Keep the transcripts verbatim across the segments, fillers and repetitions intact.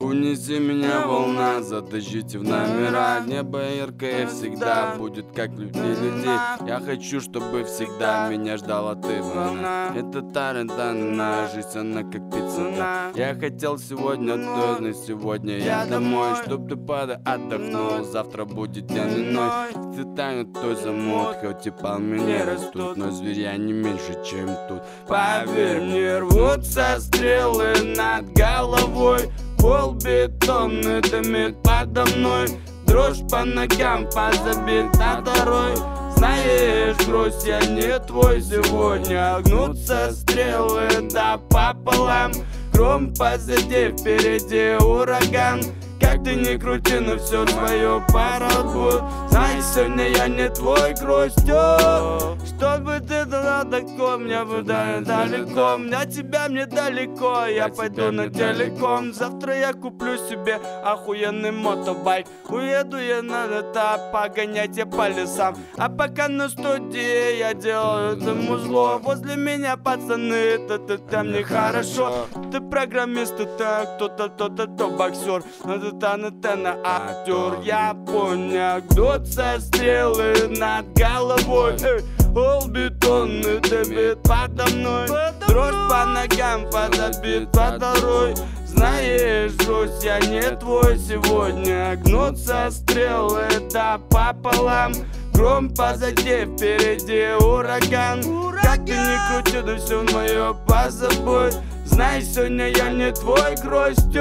Унеси меня, волна, затащите в номера. Небо яркое всегда будет, как любви людей. Я хочу, чтобы всегда меня ждала ты, волна. Это тарантанна, жизнь она как пицца. Я хотел сегодня то, но сегодня я домой. Чтоб ты падал, отдохнул, завтра будет день иной. Ты тянут той замут, хоть и палмы не растут, но зверя не меньше, чем тут. Поверь мне, рвутся стрелы над головой. Пол бетонный дымит подо мной. Дрожь по ногам позабит на второй. Знаешь, грусть, я не твой сегодня. Гнутся стрелы да пополам. Гром позади, впереди ураган. Как ты не крути, но все твое пора будет. Знай, сегодня я не твой грусть. Чтобы ты дала далеко, мне бы далеко. Мне тебя мне далеко, я, я пойду на телеком. Завтра я куплю себе охуенный мотобайк. Уеду я на лето, погонять я по лесам. А пока на студии я делаю это музло. Возле меня пацаны, это там нехорошо. Ты программист, это кто-то, кто-то, кто боксер. Та-на-та-на актер, я понял. Гнутся стрелы над головой. Пол бетонный дымит подо мной. Дрожь по ногам подобит по второй. Знаешь, грусть, я не твой сегодня. Гнутся стрелы да пополам. Гром позади, впереди ураган. Как ты не крути, да все мое позабудь. Знай, сегодня я не твой грусть.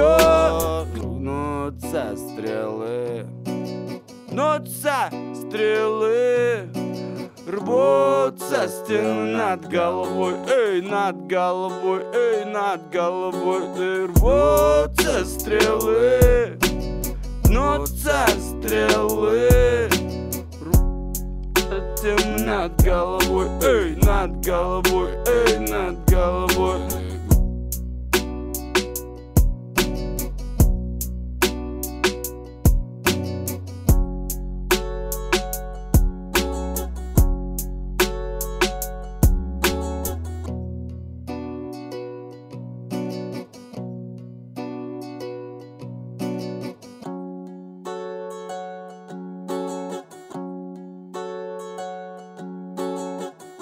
Гнутся стрелы, гнутся стрелы. Рвутся стены над головой, эй, над головой, эй, над головой. Рвутся стрелы, гнутся стрелы. Рвутся стены над головой, эй, над головой, эй, над головой.